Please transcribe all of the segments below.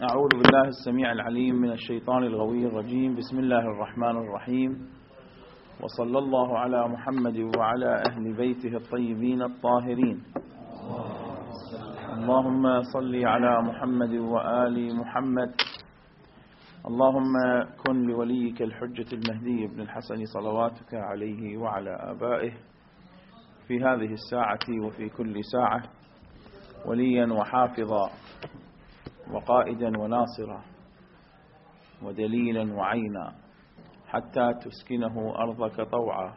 أعوذ بالله السميع العليم من الشيطان الغوي الرجيم. بسم الله الرحمن الرحيم، وصلى الله على محمد وعلى أهل بيته الطيبين الطاهرين. اللهم صل على محمد وآل محمد. اللهم كن لوليك الحجة المهدي بن الحسن صلواتك عليه وعلى آبائه في هذه الساعة وفي كل ساعة وليا وحافظا وقائدا وناصرا ودليلا وعينا، حتى تسكنه أرضك طوعا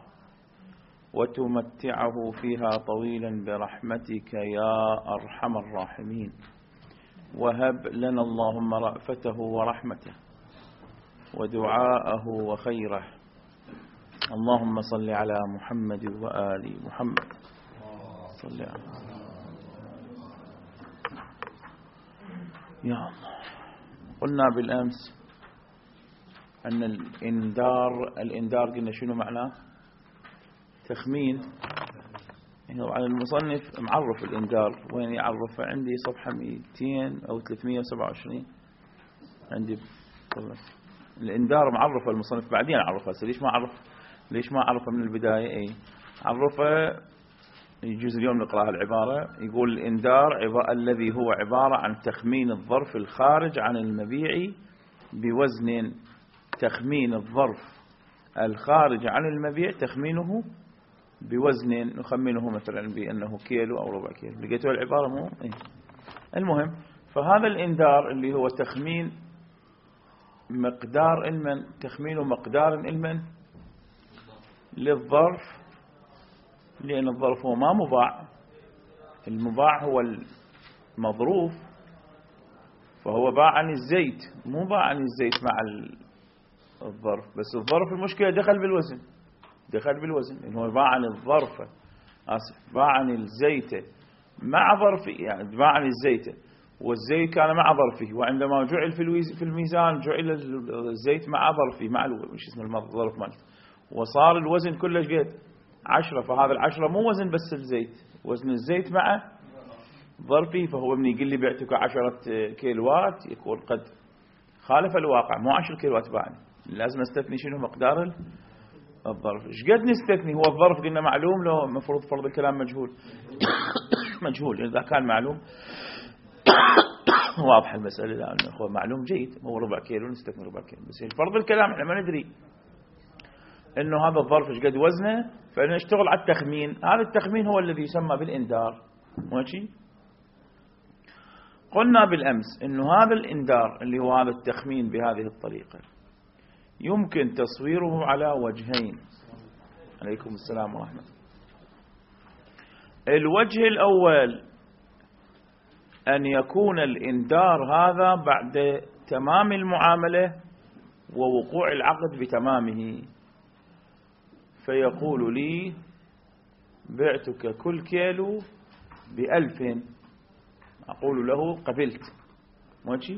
وتمتعه فيها طويلا برحمتك يا أرحم الراحمين. وهب لنا اللهم رأفته ورحمته ودعاءه وخيره. اللهم صل على محمد وآل محمد. صل على يا الله. قلنا بالأمس أن الإنذار قلنا شنو معناه؟ تخمين. على المصنف معرف الإنذار وين يعرفه؟ عندي صفحة 200 أو 327 عندي. الإنذار معرفه المصنف، بعدين عرفه. ليش ما عرفه من البداية؟ عرفه يجوز اليوم نقرأ العبارة. يقول الإنذار الذي هو عبارة عن تخمين الظرف الخارج عن المبيع بوزن. تخمين الظرف الخارج عن المبيع تخمينه بوزن، نخمنه مثلا بأنه كيلو أو ربع كيلو. لقيتوا العبارة مو؟ المهم، فهذا الإنذار اللي هو تخمين مقدار المن، تخمين مقدار المن للظرف، لأن الظرف هو ما مباع. المباع هو المظروف، فهو باع عن الزيت، مو باع عن الزيت مع الظرف. بس الظرف المشكلة دخل بالوزن، إنه هو باع عن الظرف، باع عن الزيت مع ظرفه، يعني باع عن الزيت والزيت كان مع ظرفه، وعندما جعل في الميزان جعل الزيت مع ظرفه، مع الظرف مالته، وصار الوزن كله قد 10. فهذا 10 مو وزن بس الزيت، وزن الزيت مع ظرفه. فهو من يقول لي بعتك 10 كيلوات يكون قد خالف الواقع، مو 10 كيلوات باعني. لازم استثني شنو مقدار الظرف. ايش قد نستثني؟ هو الظرف قلنا معلوم، لو مفروض فرض الكلام مجهول. مجهول. إذا كان معلوم واضح المسألة، لأنه هو معلوم جيد، هو ربع كيلو نستثني ربع كيلو. بس فرض الكلام احنا ما ندري انه هذا الظرف ايش قد وزنه، فنشتغل على التخمين. هذا التخمين هو الذي يسمى بالإنذار. ماشي؟ قلنا بالأمس انه هذا الإنذار اللي هو هذا التخمين بهذه الطريقة يمكن تصويره على وجهين. عليكم السلام ورحمة الله. الوجه الأول أن يكون الإنذار هذا بعد تمام المعاملة ووقوع العقد بتمامه، فيقول لي بعتك كل كيلو ب1000، أقول له قبلت. ماشي؟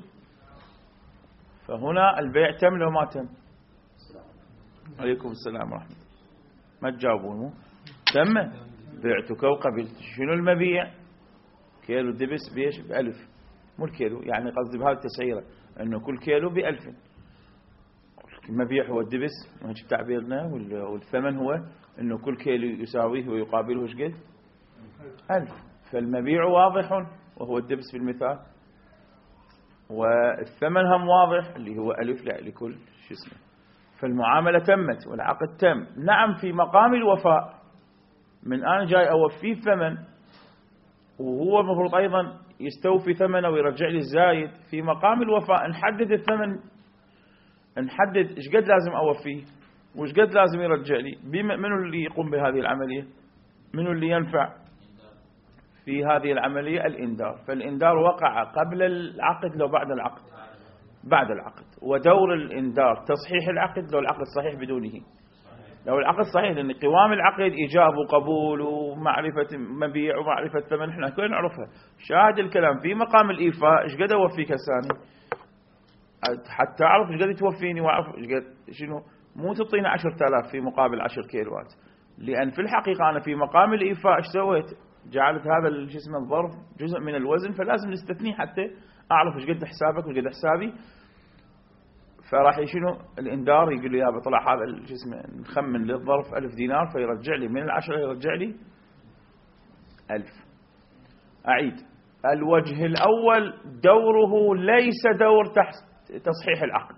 فهنا البيع تم لو ما تم؟ عليكم السلام ورحمة الله. ما تجاوبون؟ تم، بعتك وقبلت. شنو المبيع؟ كيلو دبس بيش ب1000، مو الكيلو، يعني قصدي بهذه التسعيرة انه كل كيلو ب1000. المبيع هو الدبس، وهيك تعبيرنا، والثمن هو انه كل كيلو يساويه ويقابله ايش قد؟ 1000. فالمبيع واضح وهو الدبس في المثال، والثمن هم واضح اللي هو 1000 لكل شو اسمه. فالمعاملة تمت والعقد تم. نعم، في مقام الوفاء، من أنا جاي أوفيه ثمن وهو المفروض أيضا يستوفي ثمنه ويرجع لي الزايد. في مقام الوفاء نحدد الثمن، نحدد إيش قد لازم أوفيه وإيش قد لازم يرجع لي. منو اللي يقوم بهذه العملية؟ منو اللي ينفع في هذه العملية؟ الإنذار. فالإنذار وقع قبل العقد لو بعد العقد؟ بعد العقد. ودور الإنذار تصحيح العقد لو العقد صحيح بدونه. لو العقد صحيح، لأن قوام العقد إيجاب وقبول ومعرفة مبيع ومعرفة ثمن، احنا كلنا نعرفها. شاهد الكلام في مقام الإيفاء إيش قد أوفيك الثاني، حتى أعرف إيش قد توفيني وأعرف إيش قد شنو. مو تعطينا 10,000 في مقابل 10 كيلوات، لأن في الحقيقة أنا في مقام الإيفاء إيش سويت؟ جعلت هذا شو اسمه الظرف جزء من الوزن، فلازم نستثنيه حتى أعرف إيش قد حسابك وإيش قد حسابي. فراح شنو الإنذار يقول لي يا طلع هذا شو اسمه نخمن للظرف 1000 دينار، فيرجع لي من 10 يرجع لي 1000. أعيد، الوجه الأول دوره ليس دور تصحيح العقد.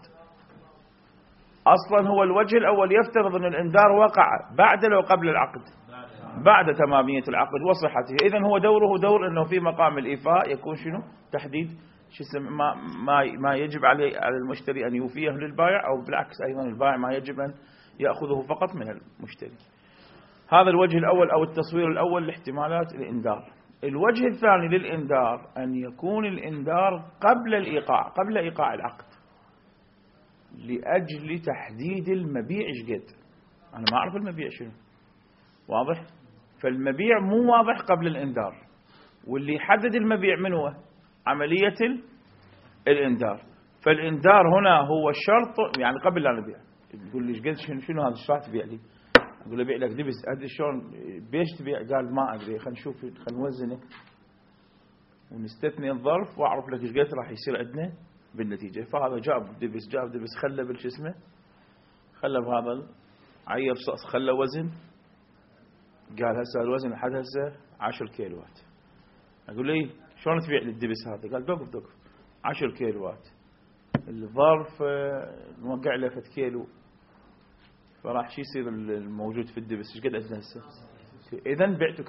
أصلا هو الوجه الأول يفترض أن الإنذار وقع بعد لو قبل العقد، بعد تمامية العقد وصحته. إذن هو دوره دور أنه في مقام الإيفاء يكون شنو تحديد ما يجب على المشتري أن يوفيه للبائع، أو بالعكس أيضا البائع ما يجب أن يأخذه فقط من المشتري. هذا الوجه الأول أو التصوير الأول لاحتمالات الإنذار. الوجه الثاني للإنذار أن يكون الإنذار قبل الإيقاع، قبل إيقاع العقد، لأجل تحديد المبيع إيش قد. أنا ما أعرف المبيع شنو، واضح؟ فالمبيع مو واضح قبل الإنذار، واللي يحدد المبيع من هو؟ عملية الإنذار. فالإنذار هنا هو الشرط، يعني قبل لا نبيع تقول لي ايش قد شنو هذا ايش راح تبيع لي؟ أقول له بيع لك دبس. أدري شلون بيش تبيع؟ قال ما أدري، خلينا نشوف، خلينا نوزنه ونستثني الظرف وأعرف لك إيش قد راح يصير عندنا بالنتيجة. فهذا جاب دبس خلى بالش اسمه، خلى بهذا عير صاص، خلى وزن، قال هسه الوزن لحد هسه 10 كيلوات. أقول له شلون تبيع لي الدبس هذا؟ قال دقف 10 كيلوات، الظرف نوقع له 1 كيلو، فراح شو يصير الموجود في الدبس ايش قد عندنا هسه؟ اذا بعتك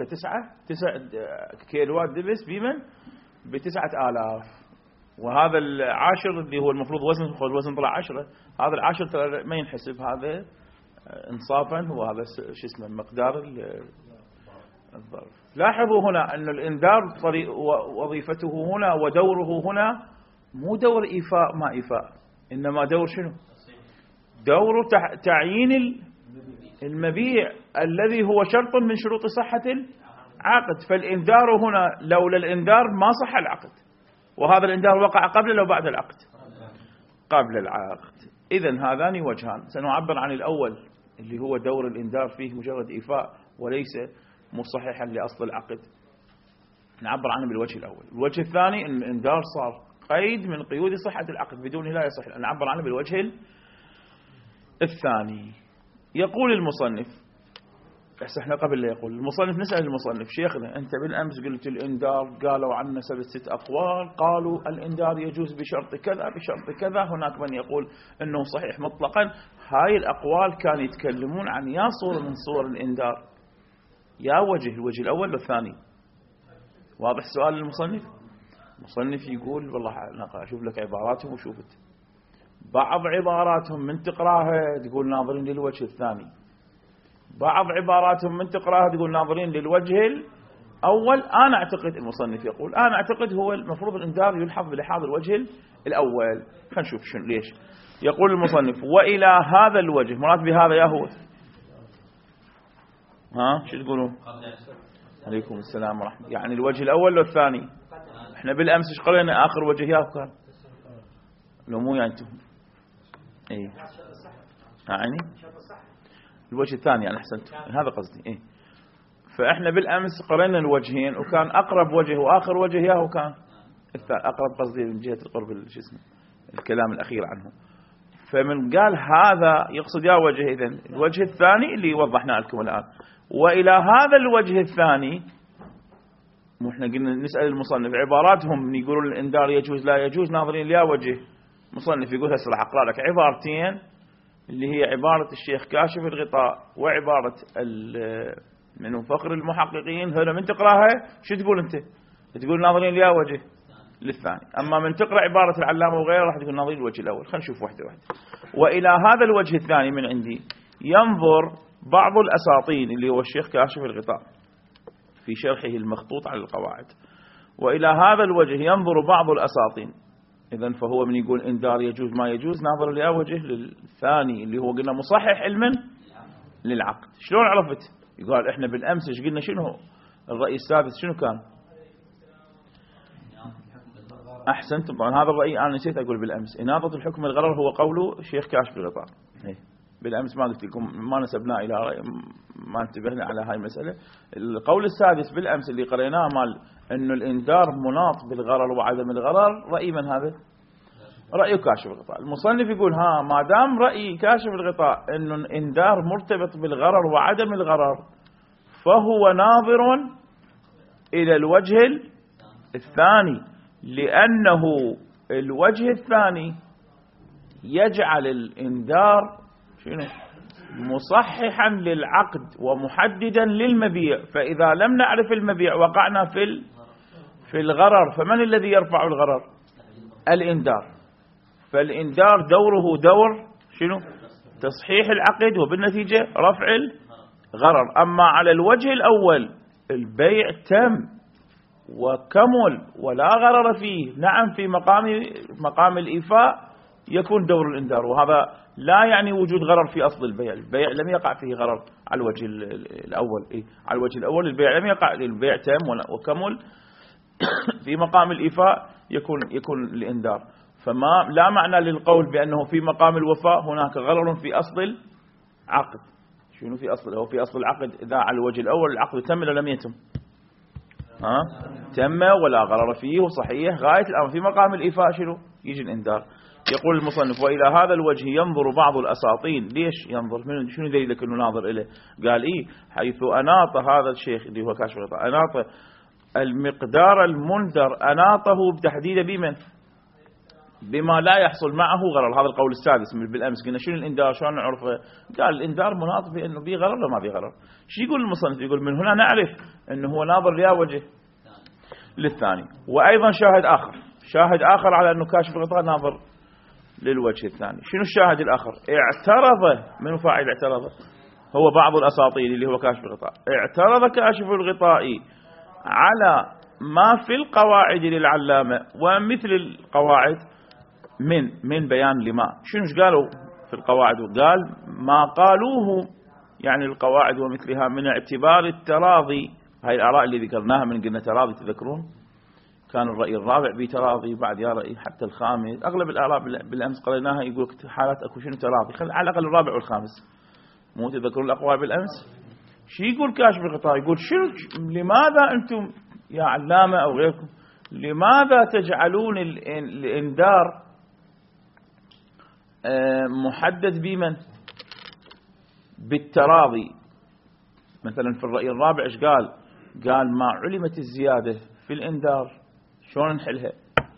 9 كيلوات دبس بمن؟ ب9000. وهذا العاشر اللي هو المفروض وزن، الوزن طلع 10، هذا العاشر ترى ما ينحسب، هذا انصافا هو هذا شو اسمه مقدار الظرف. لاحظوا هنا أن الإنذار وظيفته هنا ودوره هنا مو دور إيفاء ما إيفاء، إنما دور شنو؟ دور تعيين المبيع الذي هو شرط من شروط صحة العقد. فالإنذار هنا لولا الإنذار ما صح العقد، وهذا الإنذار وقع قبل لو بعد العقد؟ قبل العقد. إذن هذان وجهان. سنعبر عن الأول اللي هو دور الإنذار فيه مجرد إيفاء وليس مصححا لأصل العقد، نعبر عنه بالوجه الأول. الوجه الثاني أن الإنذار صار قيد من قيود صحة العقد، بدونه لا يصح، نعبر عنه بالوجه الثاني. يقول المصنف، احنا قبل لا يقول المصنف نسأل المصنف شيخنا أنت بالأمس قلت الإنذار قالوا عنه 6 أقوال، قالوا الإنذار يجوز بشرط كذا بشرط كذا، هناك من يقول أنه صحيح مطلقا. هاي الأقوال كانوا يتكلمون عن يا صورة من صور الإنذار، يا الوجه الأول والثاني. واضح سؤال المصنف؟ المصنف يقول والله أشوف لك عباراتهم وشوفت بعض عباراتهم من تقراها تقول ناظرين للوجه الثاني، بعض عباراتهم من تقراها تقول ناظرين للوجه الأول. أنا أعتقد المصنف يقول أنا أعتقد هو المفروض الإنذار يلحظ بلحاظ الوجه الأول. خلينا نشوف شنو ليش. يقول المصنف وإلى هذا الوجه، مراد بهذا يا هو شو تقولون؟ عليكم السلام ورحمة الله. يعني الوجه الأول والثاني. احنا بالأمس ايش قرينا آخر وجه ياه كان؟ لو مو يعني انتم ايه يعني الوجه الثاني يعني احسنتم، هذا قصدي ايه. فاحنا بالأمس قرينا الوجهين، وكان أقرب وجه وآخر وجه ياه كان أقرب، قصدي من جهة القرب شو اسمه الكلام الأخير عنه. فمن قال هذا يقصد يا وجه، إذن الوجه الثاني اللي وضحنا لكم الآن. وإلى هذا الوجه الثاني احنا قلنا نسأل المصنف عباراتهم يقولون الإنذار يجوز لا يجوز، ناظرين ليا وجه. مصنف يقول هسه راح أقرأ لك عبارتين اللي هي عبارة الشيخ كاشف الغطاء وعبارة من فخر المحققين. هنا من تقرأها شو تقول أنت؟ تقول ناظرين ليا وجه للثاني، أما من تقرأ عبارة العلامة وغيره راح تقول ناظرين الوجه الأول. خلينا نشوف واحدة واحدة. وإلى هذا الوجه الثاني من عندي ينظر بعض الأساطين اللي هو الشيخ كاشف الغطاء في شرحه المخطوط على القواعد. وإلى هذا الوجه ينظر بعض الأساطين. إذن فهو من يقول إنذار يجوز ما يجوز ناظر لأ وجه للثاني اللي هو قلنا مصحح علما للعقد. شلون عرفت؟ يقول إحنا بالأمس إيش قلنا؟ شنو الرأي السادس شنو كان؟ أحسنتم. طبعا هذا الرأي أنا نسيت أقول بالأمس، إناظة الحكم الغرر هو قول الشيخ كاشف الغطاء. بالأمس ما قلت لكم، ما نسبناه إلى رأي، ما انتبهنا على هاي المسألة. القول السادس بالأمس اللي قريناه مال أنه الإنذار مناط بالغرر وعدم الغرر، رأي من هذا؟ رأي كاشف الغطاء. المصنف يقول ما دام رأي كاشف الغطاء أنه الإنذار مرتبط بالغرر وعدم الغرر، فهو ناظر إلى الوجه الثاني، لأنه الوجه الثاني يجعل الإنذار مصححا للعقد ومحددا للمبيع. فإذا لم نعرف المبيع وقعنا في الغرر، فمن الذي يرفع الغرر؟ الإنذار. فالإنذار دوره دور تصحيح العقد وبالنتيجة رفع الغرر. أما على الوجه الأول البيع تم وكمل ولا غرر فيه، نعم في مقام الإيفاء يكون دور الإنذار، وهذا لا يعني وجود غرر في أصل البيع. البيع لم يقع فيه غرر على الوجه الأول. على الوجه الأول البيع لم يقع، البيع تم وكمل. في مقام الإيفاء يكون الإنذار. فما لا معنى للقول بأنه في مقام الوفاء هناك غرر في أصل العقد. شنو في أصل؟ هو في أصل العقد إذا على الوجه الأول العقد تم ولا لم يتم؟ تم ولا غرر فيه وصحيح غاية الأمر. في مقام الإيفاء شنو؟ يجي الإنذار. يقول المصنف: وإلى هذا الوجه ينظر بعض الأساطين. ليش ينظر؟ شنو دليلك أنه ناظر إليه؟ قال حيث أناط هذا الشيخ اللي هو كاشف الغطاء، أناط المقدار المنذر، أناطه بتحديد بمن؟ بما لا يحصل معه غرر. هذا القول السادس بالأمس قلنا شنو الإنذار، شلون نعرفه؟ قال الإنذار مناط بأنه به غرر ولا ما به غرر. شو يقول المصنف؟ يقول من هنا نعرف أنه هو ناظر ليا وجه للثاني. وأيضا شاهد آخر على أنه كاشف الغطاء ناظر للوجه الثاني. شنو الشاهد الآخر؟ اعترض. من فاعل اعترض؟ هو بعض الأساطير اللي هو كاشف الغطاء. اعترض كاشف الغطاء على ما في القواعد للعلامة ومثل القواعد من بيان لما. شنو قالوا في القواعد؟ قال ما قالوه يعني القواعد ومثلها من اعتبار التراضي. هاي الآراء اللي ذكرناها من قلنا تراضي، تذكرون؟ كان الرأي الرابع بتراضي، بعد يا رأي حتى الخامس. أغلب الآراء بالأمس قريناها يقول حالات أكو شنو تراضي، خل على الأقل الرابع والخامس. مو تذكرون الأقوال بالأمس؟ شو يقول كاشف الغطاء؟ يقول لماذا أنتم يا علامة أو غيركم لماذا تجعلون الإنذار محدد بمن؟ بالتراضي. مثلا في الرأي الرابع ايش قال ما علمت الزيادة في الإنذار شلون نحلها؟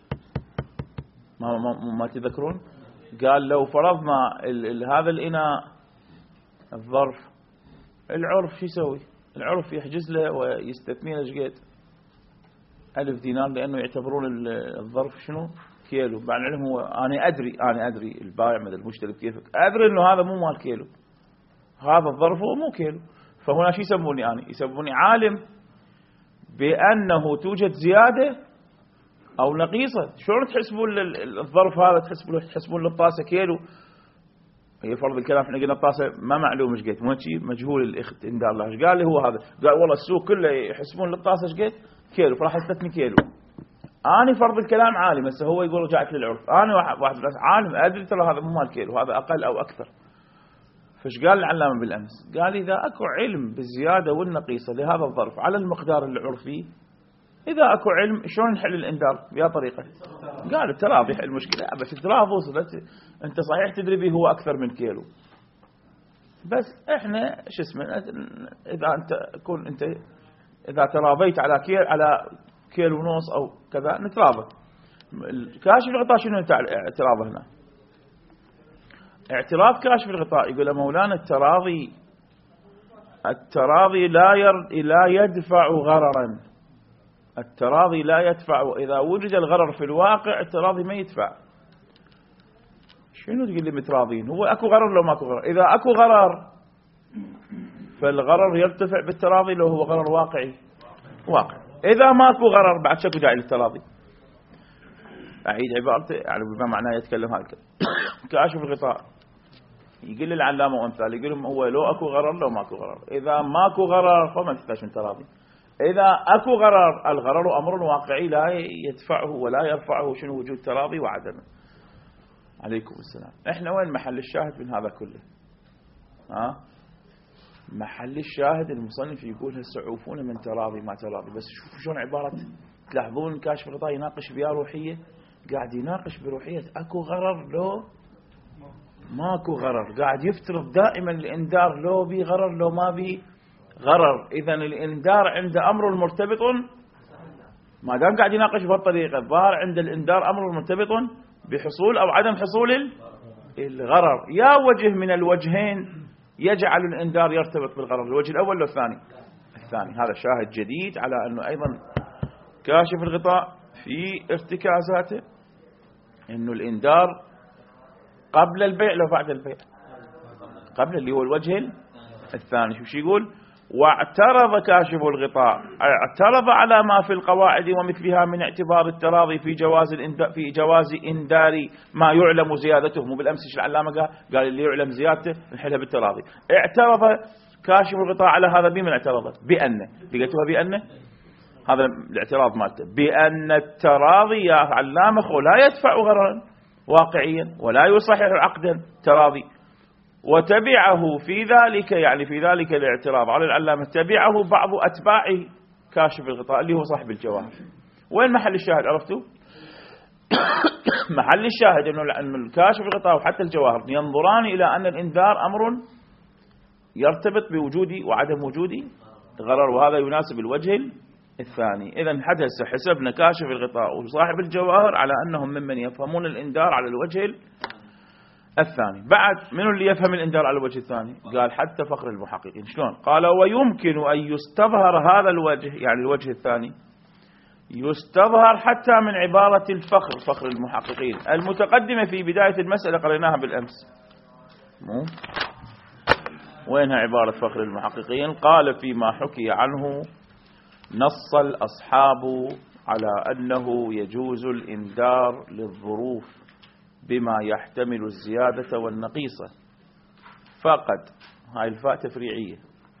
ما تذكرون؟ قال لو فرضنا هذا الإناء الظرف، العرف شو يسوي؟ العرف يحجز له ويستثمين ايش قد 1000 دينار، لأنه يعتبرون الظرف شنو؟ كيلو. بعد العلم هو أنا أدري البائع مثل المشتري كيفك، أدري إنه هذا مو مال كيلو، هذا الظرف هو مو كيلو. فهنا شو يسموني أنا؟ يسموني عالم بأنه توجد زيادة أو نقيصة. شلون تحسبون الظرف هذا؟ تحسبون للطاسة كيلو؟ هي فرض الكلام احنا قلنا الطاسة ما معلوم ايش قد، مجهول الإخت إن الله. ايش قال لي هو هذا؟ قال والله السوق كله يحسبون للطاسة ايش قد كيلو، فراح استثني كيلو. أنا فرض الكلام عالم، بس هو يقول رجعت للعرف. أنا واحد عالم أدري ترى هذا مو مال كيلو، هذا أقل أو أكثر. فايش قال العلامة بالأمس؟ قال إذا أكو علم بالزيادة والنقيصة لهذا الظرف على المقدار العرفي، إذا أكو علم شلون نحل الإنذار؟ بهذه طريقة. قال التراضي حل المشكلة، بس التراضي وصلت أنت صحيح تدري به هو أكثر من كيلو، بس إحنا شو اسمه إذا تراضيت على كيلو ونص أو كذا نتراضى. كاشف الغطاء شنو اعتراضه هنا؟ اعتراض كاشف الغطاء يقول مولانا التراضي لا يدفع غررا. التراضي لا يدفع، إذا وجد الغرر في الواقع التراضي ما يدفع. شنو تقول لي متراضين؟ هو أكو غرر لو ماكو غرر؟ إذا أكو غرر فالغرر يرتفع بالتراضي لو هو غرر واقعي. إذا ماكو غرر بعد شكو داعي للتراضي. أعيد عبارته يعني بما معناه يتكلم هذا كاشف الغطاء يقول للعلامة وأمثال، يقول لهم هو لو أكو غرر لو ماكو غرر. إذا ماكو غرر فما تحتاج من تراضي. إذا أكو غرر، الغرر أمر واقعي لا يدفعه ولا يرفعه شنو وجود تراضي وعدمه. عليكم السلام. إحنا وين محل الشاهد من هذا كله؟ محل الشاهد المصنف يقول هسه عوفون من تراضي ما تراضي، بس شوفوا شلون عبارة، تلاحظون كاشف الغطاء يناقش بها روحية، قاعد يناقش بروحية أكو غرر لو ماكو غرر، قاعد يفترض دائما الإنذار لو بي غرر لو ما بي غرر. إذن الإنذار عند أمر مرتبط، ما دام قاعد يناقش بهالطريقة الظاهر عند الإنذار أمر مرتبط بحصول أو عدم حصول الغرر. يا وجه من الوجهين يجعل الإنذار يرتبط بالغرر، الوجه الأول لو الثاني؟ الثاني. هذا شاهد جديد على أنه أيضا كاشف الغطاء في ارتكازاته أنه الإنذار قبل البيع لو بعد البيع؟ قبل، اللي هو الوجه الثاني. شو يقول؟ واعترض كاشف الغطاء، اعترض على ما في القواعد ومثلها من اعتبار التراضي في جواز إنذار ما يعلم زيادته. مو بالأمس العلامة قال اللي يعلم زيادته نحلها بالتراضي. اعترض كاشف الغطاء على هذا. بمن اعترض؟ بأنه، لقيتوها بأنه، هذا الاعتراض مالته، بأن التراضي يا علامة لا يدفع غررا واقعيا ولا يصحح عقدا تراضي. وتبعه في ذلك، يعني في ذلك الاعتراض على العلامة تبعه بعض أتباع كاشف الغطاء اللي هو صاحب الجواهر. وين محل الشاهد؟ عرفتوا؟ محل الشاهد أنه الكاشف الغطاء وحتى الجواهر ينظران إلى أن الإنذار أمر يرتبط بوجود وعدم وجود غرر، وهذا يناسب الوجه الثاني. إذن حسبنا كاشف الغطاء وصاحب الجواهر على أنهم ممن يفهمون الإنذار على الوجه الثاني. بعد منو اللي يفهم الإنذار على الوجه الثاني؟ قال حتى فخر المحققين. شلون؟ قال ويمكن أن يستظهر هذا الوجه، يعني الوجه الثاني يستظهر حتى من عبارة فخر المحققين المتقدمة في بداية المسألة، قريناها بالأمس. وينها عبارة فخر المحققين؟ قال فيما حكي عنه نص الأصحاب على أنه يجوز الإنذار للظروف بما يحتمل الزيادة والنقيصة فقد. هاي الفاء تفريعية.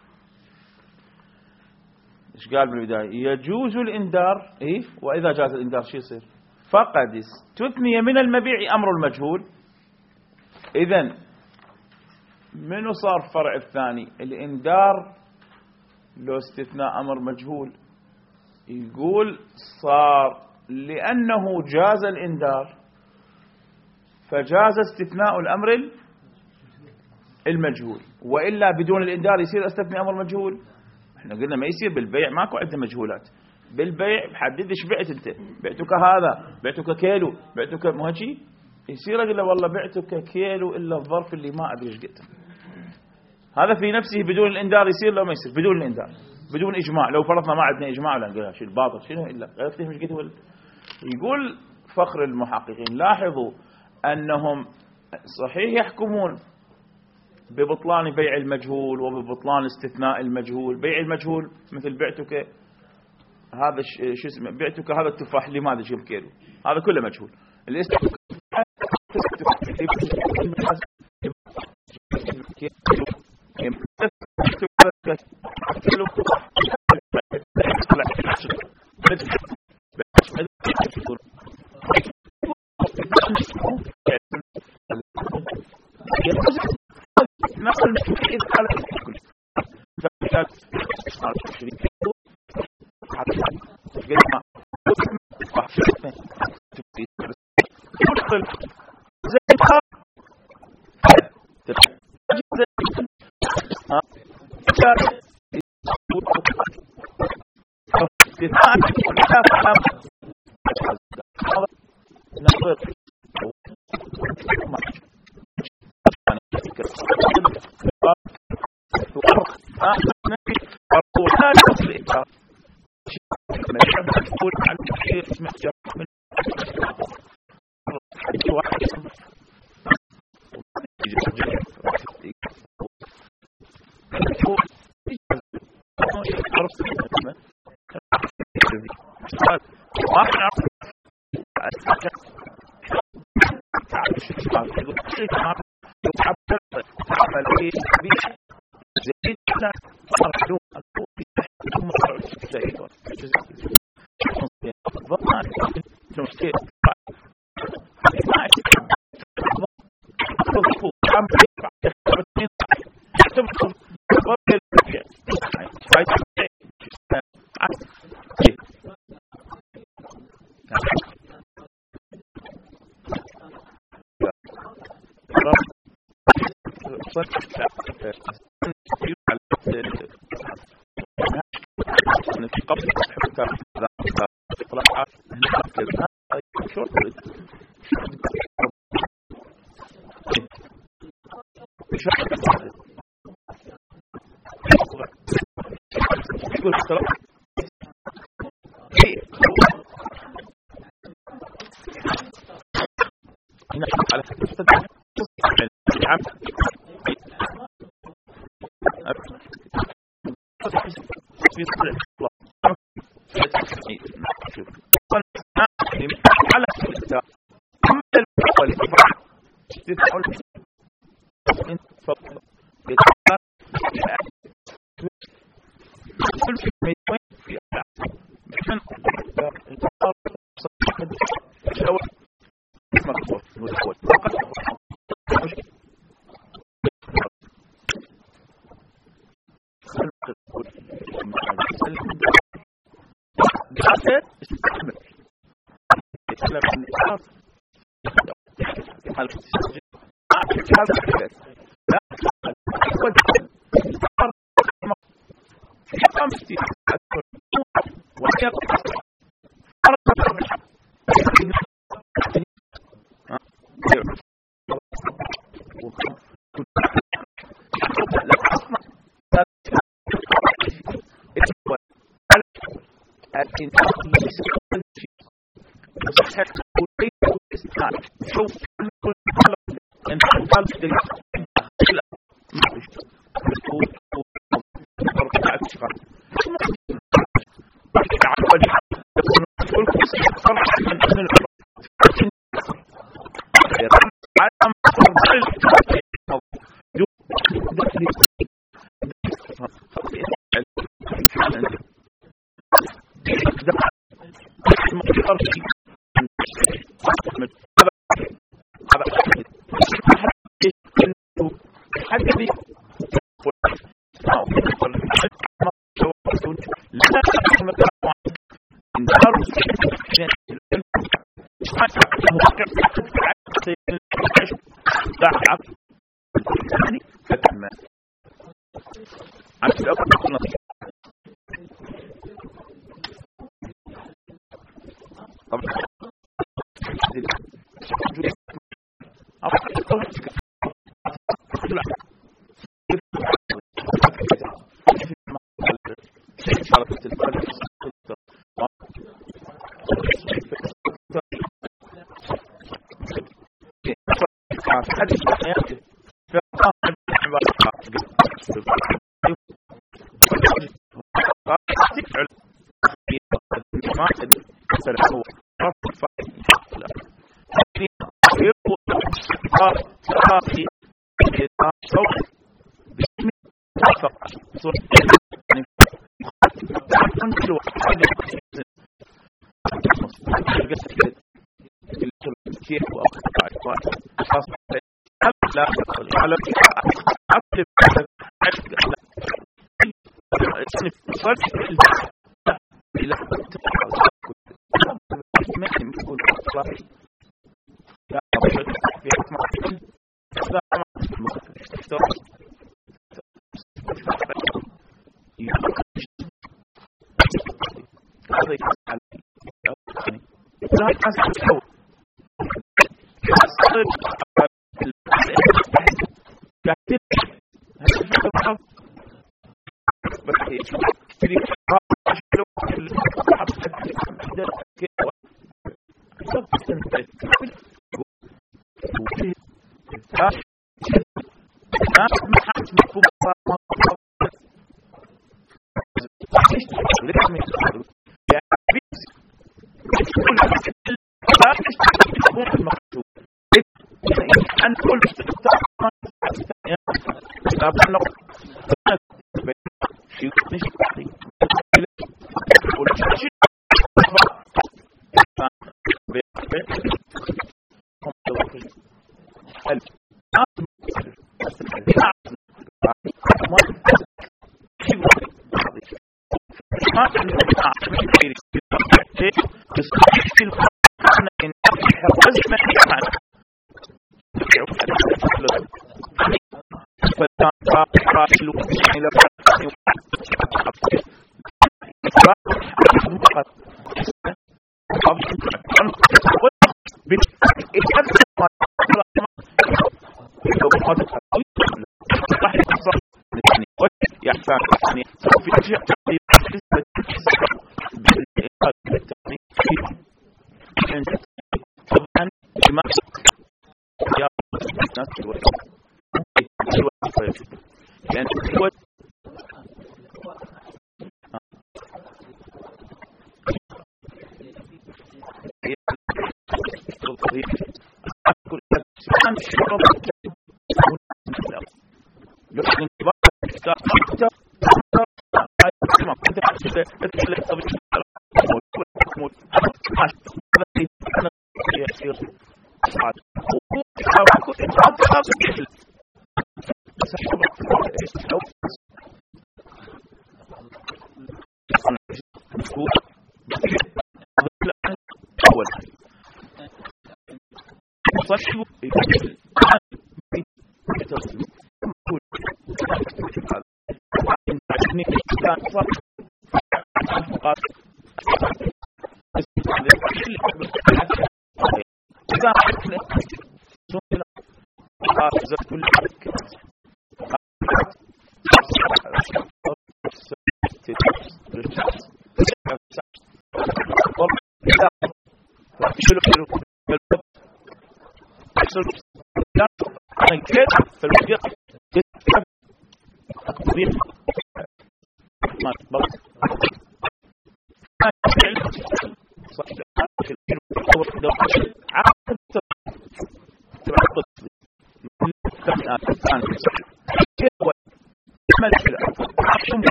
إيش قال بالبداية؟ يجوز الإنذار، إيه؟ وإذا جاز الإنذار شو يصير؟ فقد استثني من المبيع أمر المجهول. إذن منو صار فرع الثاني؟ الإنذار لو استثناء أمر مجهول، يقول صار لأنه جاز الإنذار فجاز استثناء الأمر المجهول، وإلا بدون الإنذار يصير استثناء أمر مجهول. احنا قلنا ما يصير بالبيع، ماكو عندنا مجهولات. بالبيع حدد ايش بعت انت، بعتك هذا، بعتك كيلو، بعتك مو هيك يصير اقول له والله بعتك كيلو الا الظرف اللي ما ادري ايش قد. هذا في نفسه بدون الإنذار يصير لو ما يصير بدون الإنذار، بدون إجماع. لو فرضنا ما عندنا إجماع ولا نقول شيء الباطل شنو إلا عرفت ايش قد. يقول فخر المحققين لاحظوا أنهم صحيح يحكمون ببطلان بيع المجهول وببطلان استثناء المجهول. بيع المجهول مثل بعتك هذا شو اسمه، بعتك هذا التفاح اللي ما ادري كم كيلو، هذا كله مجهول.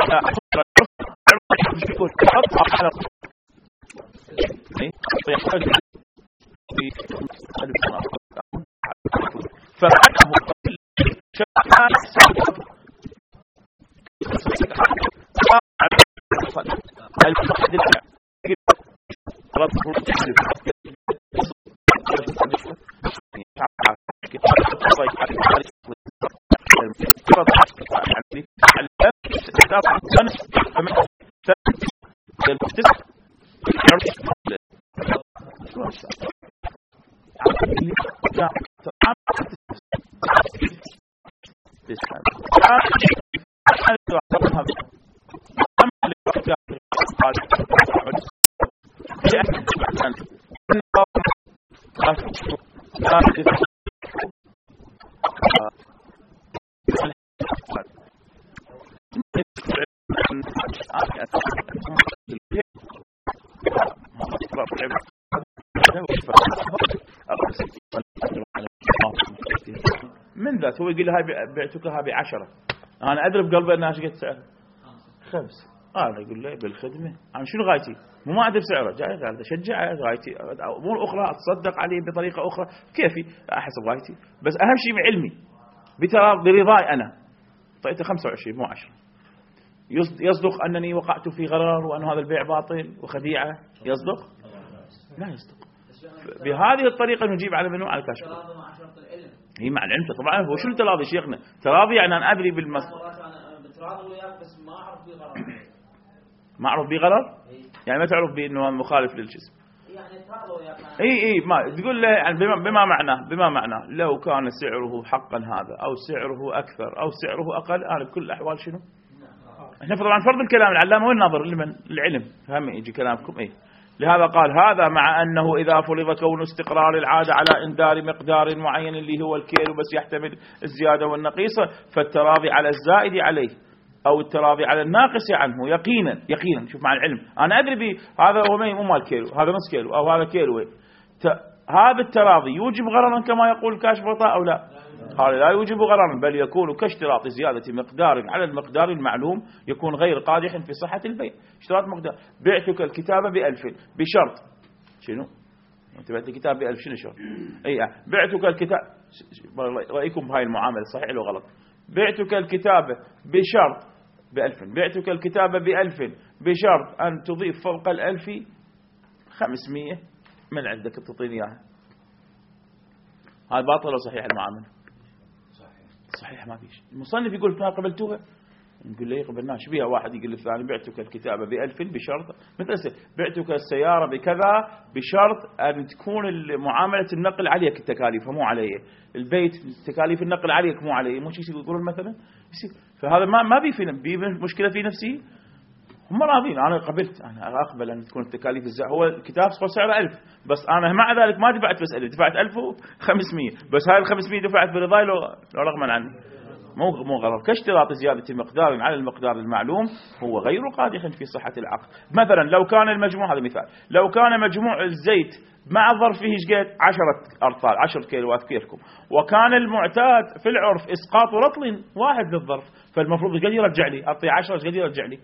من ذات هو يقول هاي بعتكها ب10، أنا أدري بقلبي أنها ايش قد سعر 5. أنا أقول له بالخدمة أنا شنو غايتي؟ مو ما أدري بسعره، جاي قال أشجع غايتي، أمور أخرى أتصدق عليه بطريقة أخرى كيفي أحسب غايتي، بس أهم شيء بعلمي برضاي أنا طيته 25 مو 10. يصدق أنني وقعت في غرار وأن هذا البيع باطل وخديعة؟ يصدق؟ لا يصدق. بهذه الطريقة نجيب على منو؟ على الكاشف. هي مع العلم طبعا. هو شو التراضي شيخنا؟ تراضي يعني أنا أدري بالمصلحة. بتراضي وياك بس ما أعرف بغرر. ما أعرف بغرر؟ يعني ما تعرف بأنه مخالف للجسم. يعني تراضي وياك. إي ما تقول له يعني بما معناه لو كان سعره حقا هذا أو سعره أكثر أو سعره أقل، أنا بكل الأحوال شنو؟ احنا طبعا فرض الكلام العلامة والناظر لمن العلم هم يجي كلامكم إيه. لهذا قال هذا مع أنه إذا فرض كون استقرار العادة على إنذار مقدار معين اللي هو الكيلو بس يحتمل الزيادة والنقيصة، فالتراضي على الزائد عليه أو التراضي على الناقص عنه يقينا شوف مع العلم أنا أدري هذا هو مو مال كيلو، هذا نص كيلو أو هذا كيلو هذا التراضي يوجب غررا كما يقول كاشف غطاء أو لا؟ هذا لا يوجب غررا، بل يكون كاشتراط زيادة مقدار على المقدار المعلوم يكون غير قادح في صحة البيع. اشتراط مقدار، بعتك الكتابة ب1000 بشرط شنو؟ انت بعت الكتاب ب1000 شنو شرط؟ اي بعتك الكتاب، رأيكم بهاي المعاملة صحيح لو غلط؟ بعتك الكتابة بشرط ب1000، بعتك الكتابة ب1000 بشرط أن تضيف فوق 1000 500 من عندك تعطيني إياها. هذا باطل ولا صحيح المعاملة؟ صحيح ما فيش. المصنف يقول ما قبلتوها، نقول ليه قبلناها؟ بيها واحد يقول للثاني بعتك الكتابة ب1000 بشرط مثل بعتك السيارة بكذا بشرط أن تكون معاملة النقل عليك التكاليف مو علي، البيت تكاليف النقل عليك مو علي، مو شيء يقولون مثلا. فهذا ما بي مشكلة في نفسي، هم راضين. أنا قبلت، أنا أقبل أن تكون التكاليف هو الكتاب سعره 1000 بس أنا مع ذلك ما دفعت بس 1000، دفعت 1500 بس هاي 500 دفعت برضاي لو رغما عني. مو غرض كاشتراط زيادة مقدار على المقدار المعلوم هو غير قادح في صحة العقد. مثلا لو كان المجموع، هذا مثال، لو كان مجموع الزيت مع ظرف فيه شقد 10 أرطال 10 كيلوات كيركم، وكان المعتاد في العرف إسقاط رطل واحد للظرف، فالمفروض قد يرجع لي أعطي 10 قد يرجع لي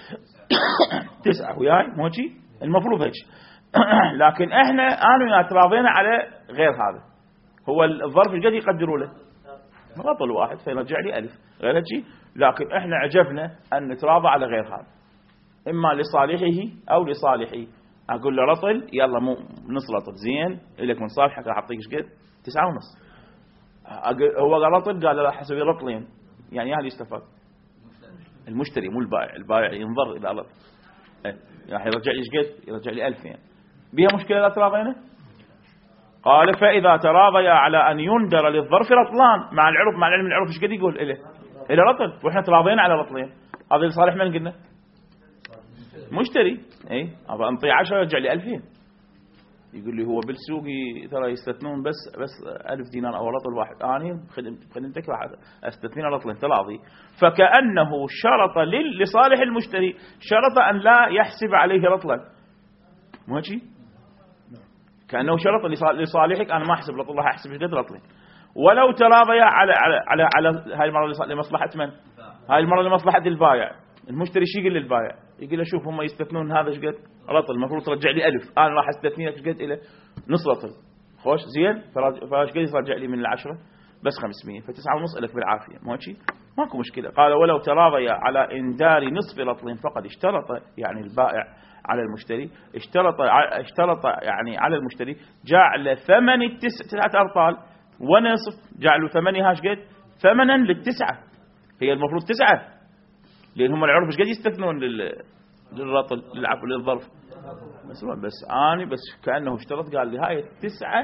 9 وياي مو شيء المفروض هيك. لكن احنا أنا تراضينا على غير هذا، هو الظرف قد يقدروا له رطل واحد فيرجع لي 1000 غير هيك، لكن احنا عجبنا أن نتراضى على غير هذا، إما لصالحه أو لصالحي. أقول له رطل يلا مو نص رطل زين لك من صالحك راح أعطيك قد 9.5. هو قال رطل، قال لا حسب رطلين، يعني هذا يستفاد المشتري مو البائع. البائع ينظر إلى رطل راح يرجع لي قد يرجع لي 1000 يعني. بها مشكلة لا تراضينا؟ قال فإذا تراضيا على أن يندر للظرف رطلان مع العرف، مع العلم العرف ايش قد يقول إلى رطل، وإحنا تراضينا على رطلين، هذا لصالح من قلنا؟ مشتري. اي ابى انطي 10 يرجع لي 2000. يقول لي هو بالسوق ترى يستثنون بس 1000 دينار او رطل واحد، اني خدمتك راح استثني رطلين تراضي. فكأنه شرط لصالح المشتري، شرط ان لا يحسب عليه رطلا، مو هيك؟ كأنه شرط لصالحك انا ما احسب رطل، راح احسب قد رطلين. ولو تراضيا على هاي المره لمصلحه من؟ هاي المره لمصلحه البائع، المشتري شي يقول للبائع؟ يقول له شوف هم يستثنون هذا ايش قد رطل، المفروض ترجع لي 1000، انا راح استثني لك ايش قد له نص رطل. خوش زين، فايش قد يرجع لي من ال10 بس 500، ف9.5 لك بالعافيه، مو شيء ماكو مشكله. قال ولو تراضي على إنذار نصف رطل فقد اشترط، يعني البائع على المشتري اشترط يعني على المشتري جعل ثمن 9 أرطال ونصف، جعلوا ثمنها ايش قد ثمنا لل9، هي المفروض 9 لان هم العرف ايش قد يستثنون للرطل للعفو للظرف بس اني بس كانه اشترط، قال لي هاي 9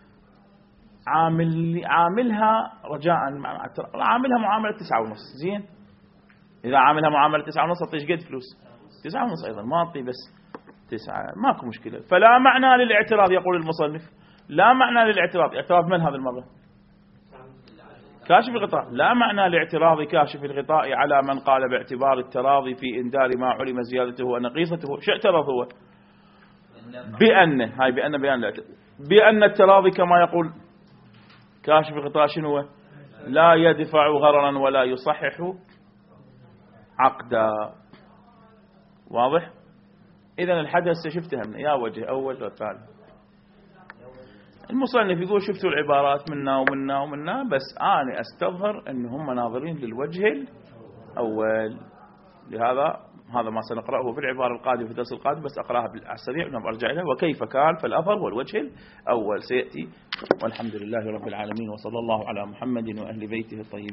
عاملها رجاء عاملها معامله 9.5. زين، اذا عاملها معامله 9.5 اعطي ايش قد فلوس 9.5 ايضا، ما اعطي بس 9، ماكو مشكله. فلا معنى للاعتراض، يقول المصنف لا معنى للاعتراض. اعتراض من هذا المره؟ كاشف الغطاء. لا معنى لاعتراض كاشف الغطاء على من قال باعتبار التراضي في إنذار ما علم زيادته ونقيصته. شو اعترض هو؟ بأن التراضي كما يقول كاشف الغطاء شنو هو؟ لا يدفع غررا ولا يصحح عقدا. واضح؟ إذن الحدث شفتها من يا وجه أول وثاني. المصنف يقول شفتوا العبارات منا ومنا ومنا، بس أنا أستظهر أن هم ناظرين للوجه الأول. لهذا هذا ما سنقرأه في العبارة القادمة في الدرس القادم، بس أقرأها على السريع ونرجع إليها. وكيف كان فالأثر والوجه الأول سيأتي. والحمد لله رب العالمين، وصلى الله على محمد وأهل بيته الطيبين.